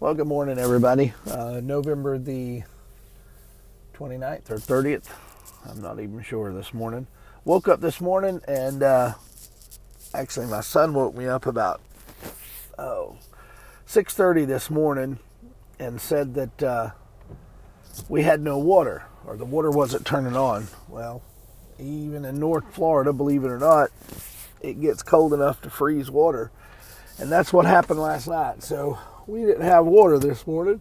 Well, good morning, everybody. November the 29th or 30th. I'm not even sure this morning. Woke up this morning and actually my son woke me up about 6:30 this morning and said that we had no water, or the water wasn't turning on. Well, even in North Florida, believe it or not, it gets cold enough to freeze water. And that's what happened last night. So we didn't have water this morning.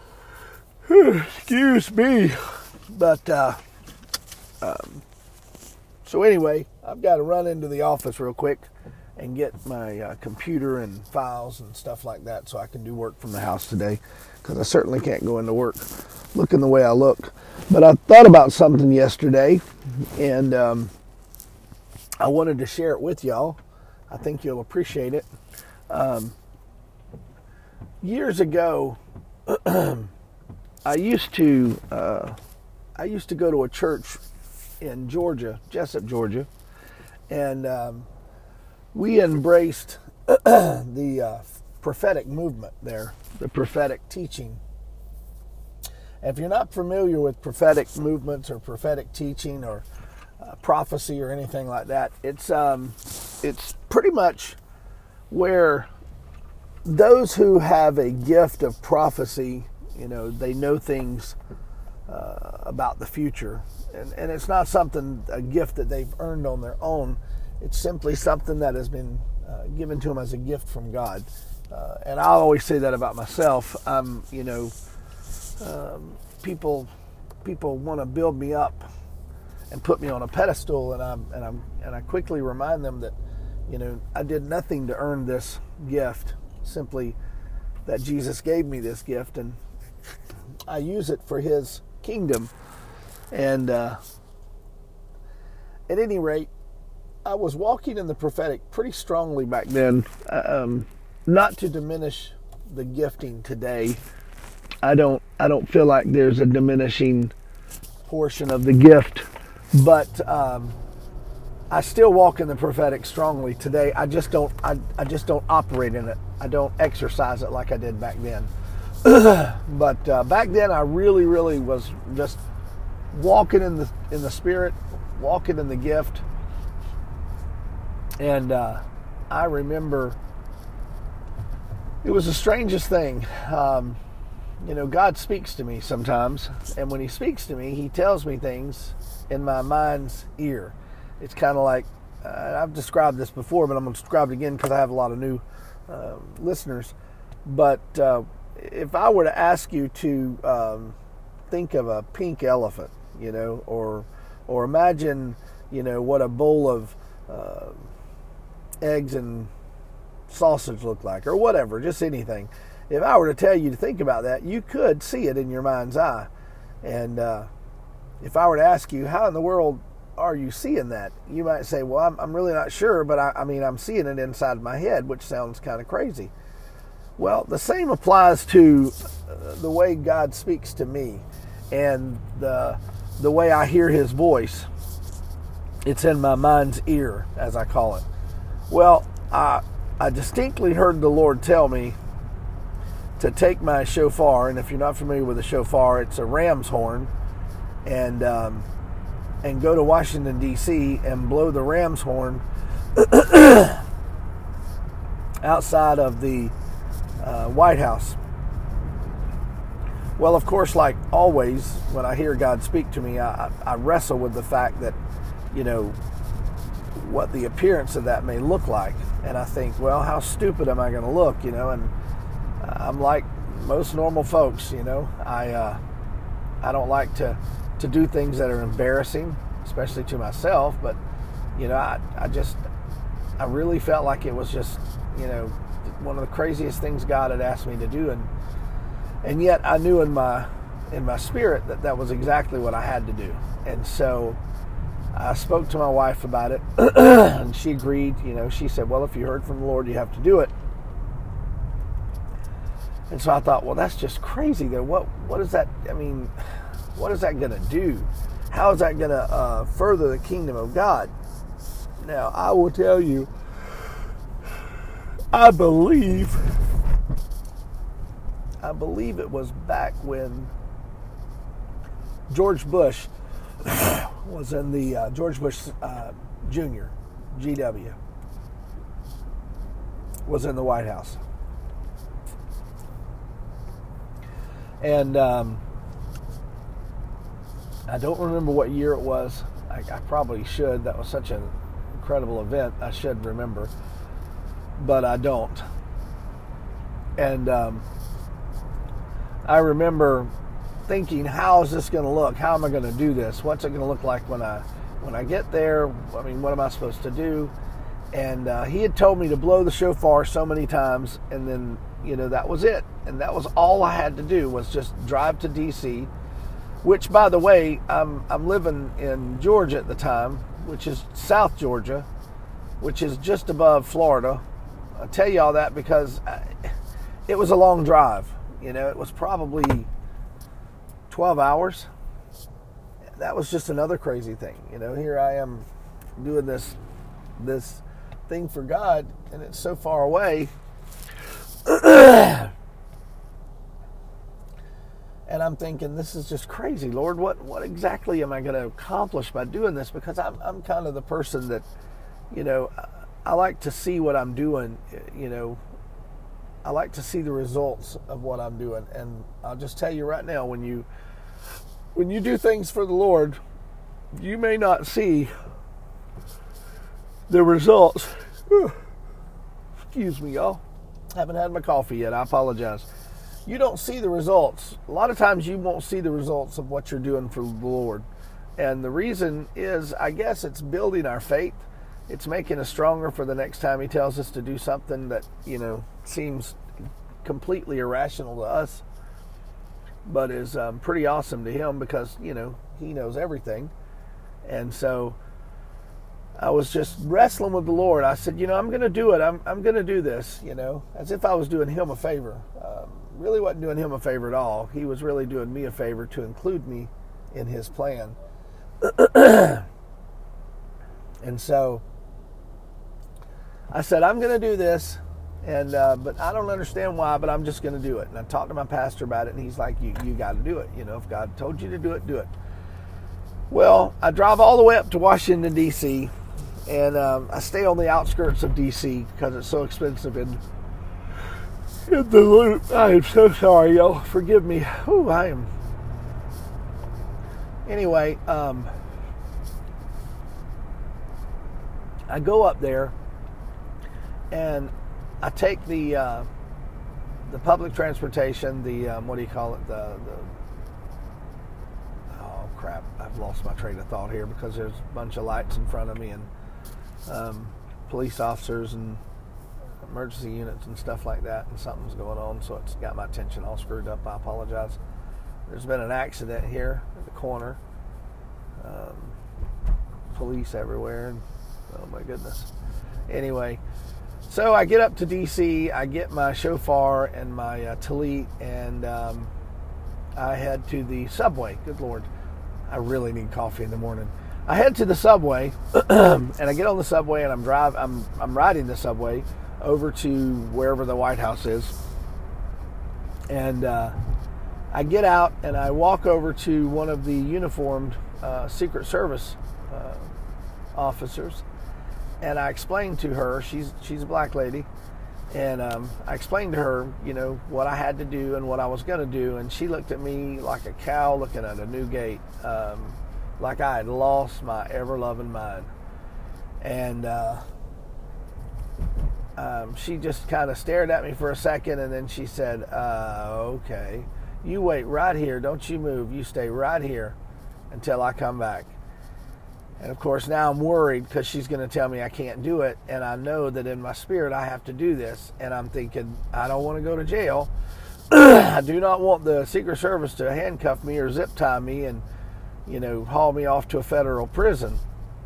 Excuse me. But, so anyway, I've got to run into the office real quick and get my computer and files and stuff like that so I can do work from the house today, because I certainly can't go into work looking the way I look. But I thought about something yesterday, and I wanted to share it with y'all. I think you'll appreciate it. Years ago, I used to go to a church in Georgia, Jessup, Georgia, and we embraced the prophetic movement there, the prophetic teaching. If you're not familiar with prophetic movements or prophetic teaching or prophecy or anything like that, it's pretty much where those who have a gift of prophecy, they know things about the future. And it's not a gift that they've earned on their own. It's simply something that has been given to them as a gift from God. And I always say that about myself. People want to build me up and put me on a pedestal, and I quickly remind them that, I did nothing to earn this gift. Simply that Jesus gave me this gift, and I use it for His kingdom. And at any rate, I was walking in the prophetic pretty strongly back then. Not to diminish the gifting today. I don't feel like there's a diminishing portion of the gift, but I still walk in the prophetic strongly today. I just don't operate in it. I don't exercise it like I did back then. But back then, I really, really was just walking in the Spirit, walking in the gift. And I remember it was the strangest thing. God speaks to me sometimes, and when He speaks to me, He tells me things in my mind's ear. It's kind of like, I've described this before, but I'm going to describe it again because I have a lot of new listeners. But if I were to ask you to think of a pink elephant, or imagine, what a bowl of eggs and sausage look like, or whatever, just anything. If I were to tell you to think about that, you could see it in your mind's eye. And if I were to ask you, how in the world are you seeing that? You might say, well, I'm really not sure, but I'm seeing it inside my head, which sounds kind of crazy. Well, the same applies to the way God speaks to me and the way I hear His voice. It's in my mind's ear, as I call it. Well, I distinctly heard the Lord tell me to take my shofar, and if you're not familiar with a shofar, it's a ram's horn, and go to Washington, D.C. and blow the ram's horn outside of the White House. Well, of course, like always, when I hear God speak to me, I wrestle with the fact that, what the appearance of that may look like. And I think, well, how stupid am I going to look, and I'm like most normal folks, I don't like to do things that are embarrassing, especially to myself, but, I really felt like it was just, one of the craziest things God had asked me to do, and yet I knew in my spirit that was exactly what I had to do. And so I spoke to my wife about it, and she agreed. She said, well, if you heard from the Lord, you have to do it. And so I thought, well, that's just crazy though. What is that? What is that going to do? How is that going to further the kingdom of God? Now, I will tell you, I believe I believe it was back when George Bush was in the George Bush Jr., GW, was in the White House. And I don't remember what year it was. I probably should. That was such an incredible event. I should remember. But I don't. And I remember thinking, how is this going to look? How am I going to do this? What's it going to look like when I get there? I mean, what am I supposed to do? And he had told me to blow the shofar so many times, and then, that was it. And that was all I had to do, was just drive to D.C., which, by the way, I'm living in Georgia at the time, which is South Georgia, which is just above Florida. I tell you all that because it was a long drive. It was probably 12 hours. That was just another crazy thing. Here I am doing this thing for God, and it's so far away. And I'm thinking, this is just crazy, Lord. What exactly am I going to accomplish by doing this? Because I'm kind of the person that, I like to see what I'm doing. I like to see the results of what I'm doing. And I'll just tell you right now, when you do things for the Lord, you may not see the results. Excuse me, y'all. Haven't had my coffee yet. I apologize. You don't see the results. A lot of times you won't see the results of what you're doing for the Lord. And the reason is, I guess, it's building our faith. It's making us stronger for the next time He tells us to do something that, seems completely irrational to us, but is pretty awesome to Him because, He knows everything. And so I was just wrestling with the Lord. I said, I'm going to do it. I'm going to do this, as if I was doing Him a favor. Really wasn't doing Him a favor at all. He was really doing me a favor to include me in His plan. And so I said, I'm going to do this, and but I don't understand why, but I'm just going to do it. And I talked to my pastor about it, and he's like, you got to do it. If God told you to do it, do it. Well, I drive all the way up to Washington, D.C., and I stay on the outskirts of D.C. because it's so expensive in the loop. I am so sorry, y'all. Forgive me. Ooh, I am. Anyway, I go up there, and I take the public transportation, what do you call it? Oh crap! I've lost my train of thought here because there's a bunch of lights in front of me and police officers and emergency units and stuff like that, and something's going on, so it's got my attention all screwed up. I apologize. There's been an accident here at the corner. Police everywhere, and oh my goodness. Anyway, so I get up to D.C., I get my shofar and my tallit, and I head to the subway. Good Lord, I really need coffee in the morning. I head to the subway, and I get on the subway, and I'm riding the subway over to wherever the White House is. And I get out, and I walk over to one of the uniformed Secret Service officers, and I explained to her, she's a black lady, and I explained to her, what I had to do and what I was going to do, and she looked at me like a cow looking at a new gate, like I had lost my ever-loving mind. And she just kind of stared at me for a second, and then she said, okay, you wait right here, don't you move, you stay right here until I come back. And of course now I'm worried because she's going to tell me I can't do it, and I know that in my spirit I have to do this, and I'm thinking, I don't want to go to jail. I do not want the Secret Service to handcuff me or zip tie me and haul me off to a federal prison.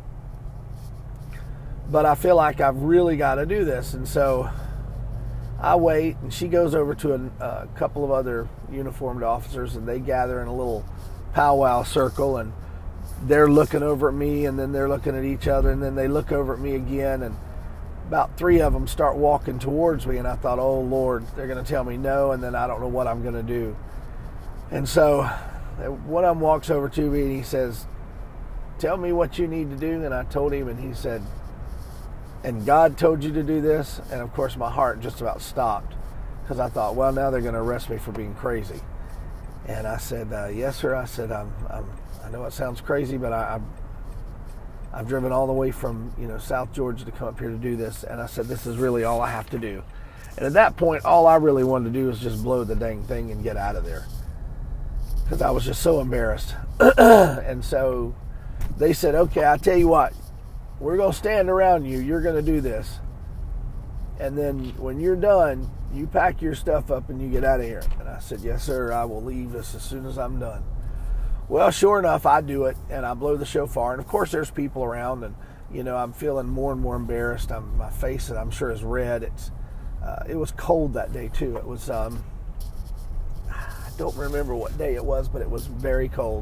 But I feel like I've really got to do this. And so I wait, and she goes over to a couple of other uniformed officers, and they gather in a little powwow circle, and they're looking over at me, and then they're looking at each other, and then they look over at me again, and about 3 of them start walking towards me, and I thought, oh Lord, they're going to tell me no, and then I don't know what I'm going to do. And so one of them walks over to me and he says, tell me what you need to do. And I told him, and he said, and God told you to do this? And of course my heart just about stopped, because I thought, well, now they're going to arrest me for being crazy. And I said, yes, sir. I said, I know it sounds crazy, but I've driven all the way from South Georgia to come up here to do this. And I said, this is really all I have to do. And at that point, all I really wanted to do was just blow the dang thing and get out of there, because I was just so embarrassed. And so they said, okay, I tell you what, we're going to stand around you. You're going to do this. And then when you're done, you pack your stuff up and you get out of here. And I said, yes, sir, I will leave this as soon as I'm done. Well, sure enough, I do it, and I blow the shofar. And of course, there's people around, and I'm feeling more and more embarrassed. My face, I'm sure, is red. It was cold that day too. It was I don't remember what day it was, but it was very cold.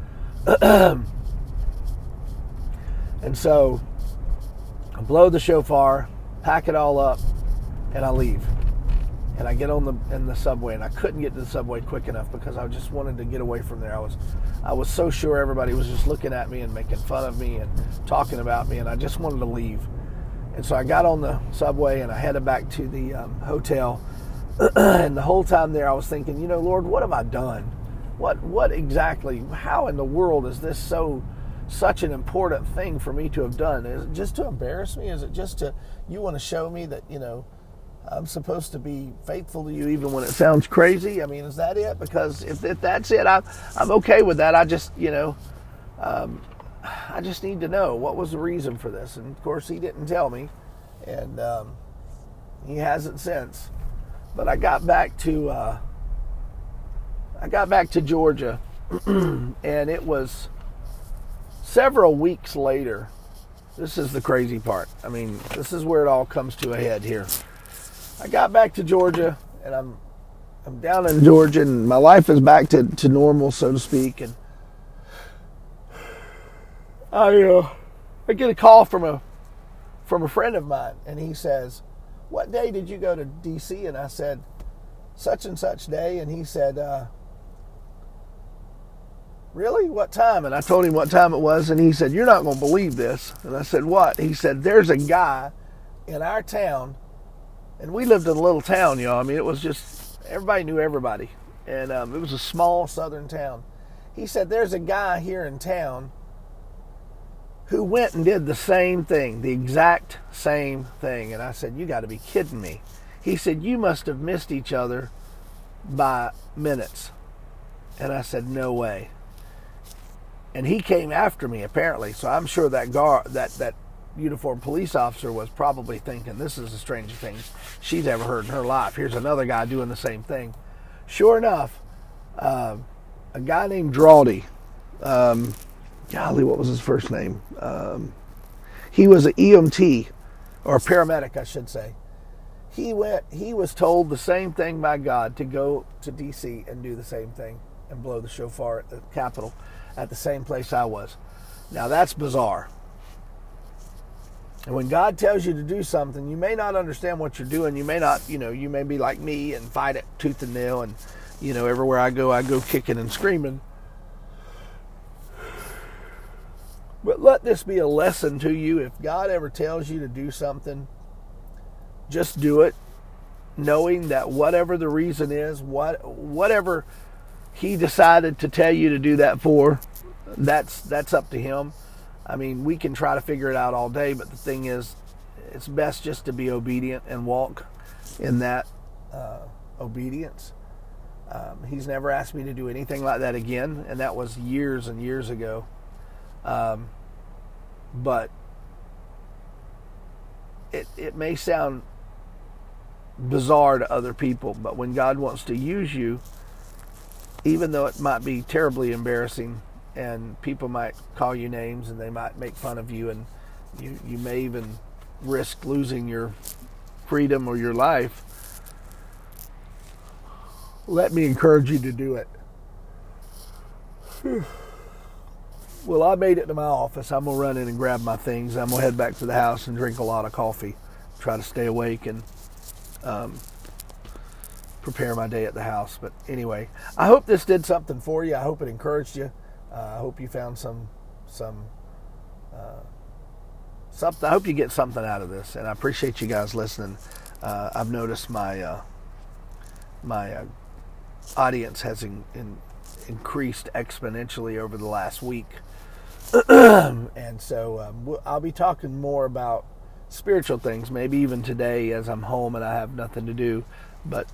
And so I blow the shofar, pack it all up, and I leave. And I get in the subway, and I couldn't get to the subway quick enough because I just wanted to get away from there. I was so sure everybody was just looking at me and making fun of me and talking about me, and I just wanted to leave. And so I got on the subway and I headed back to the hotel. And the whole time there, I was thinking, Lord, what have I done? What exactly? How in the world is this such an important thing for me to have done? Is it just to embarrass me? Is it just you want to show me that I'm supposed to be faithful to you even when it sounds crazy? I mean, is that it? Because if that's it, I'm okay with that. I just I just need to know what was the reason for this. And of course, he didn't tell me, and he hasn't since. But I got back to Georgia, and it was several weeks later. This is the crazy part. I mean, this is where it all comes to a head here. I got back to Georgia, and I'm down in Georgia, and my life is back to normal, so to speak. And I get a call from a friend of mine, and he says, what day did you go to D.C.? And I said, such and such day. And he said, really? What time? And I told him what time it was, and he said, you're not going to believe this. And I said, what? He said, there's a guy in our town, and we lived in a little town, y'all. I mean, it was just, everybody knew everybody. And it was a small southern town. He said, there's a guy here in town who went and did the same thing, the exact same thing. And I said, you got to be kidding me. He said, you must have missed each other by minutes. And I said, no way. And he came after me, apparently. So I'm sure that uniformed police officer was probably thinking, this is the strangest thing she's ever heard in her life. Here's another guy doing the same thing. Sure enough, a guy named Drawdy, golly, what was his first name? He was an EMT, or a paramedic, I should say. He was told the same thing by God to go to D.C. and do the same thing and blow the shofar at the Capitol at the same place I was. Now that's bizarre. And when God tells you to do something, you may not understand what you're doing. You may not, you may be like me and fight it tooth and nail, and everywhere I go kicking and screaming. But let this be a lesson to you. If God ever tells you to do something, just do it, knowing that whatever the reason is, whatever he decided to tell you to do that for, that's up to him. I mean, we can try to figure it out all day, but the thing is, it's best just to be obedient and walk in that obedience. He's never asked me to do anything like that again, and that was years and years ago. But it may sound bizarre to other people, but when God wants to use you, even though it might be terribly embarrassing, and people might call you names and they might make fun of you, and you may even risk losing your freedom or your life, let me encourage you to do it. Well, I made it to my office. I'm going to run in and grab my things. I'm going to head back to the house and drink a lot of coffee. try to stay awake and prepare my day at the house. But anyway, I hope this did something for you. I hope it encouraged you. I hope you found something. I hope you get something out of this, and I appreciate you guys listening. I've noticed my audience has increased exponentially over the last week, and so I'll be talking more about spiritual things, maybe even today as I'm home and I have nothing to do. But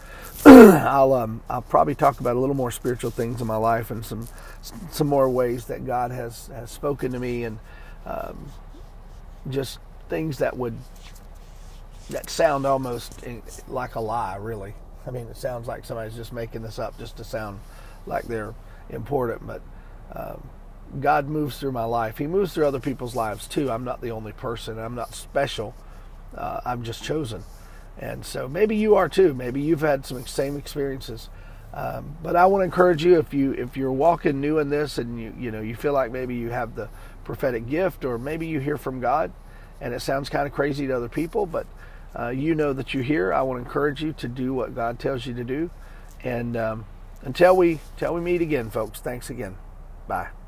I'll probably talk about a little more spiritual things in my life and some more ways that God has spoken to me, and just things that sound almost like a lie, really. I mean, it sounds like somebody's just making this up just to sound like they're important, but God moves through my life. He moves through other people's lives too. I'm not the only person. I'm not special. I'm just chosen. And so maybe you are too. Maybe you've had some same experiences. But I want to encourage you, if you're walking new in this, and you feel like maybe you have the prophetic gift, or maybe you hear from God, and it sounds kind of crazy to other people, but you know that you hear. I want to encourage you to do what God tells you to do. And until we meet again, folks. Thanks again. Bye.